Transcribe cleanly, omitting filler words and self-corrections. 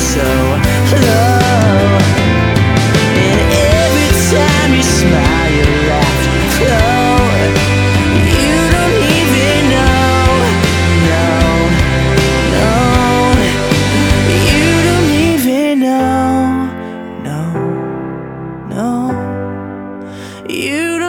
so low. And every time you smile, you laugh, you glow. You don't even know, no, no. You don't even know, no, no. You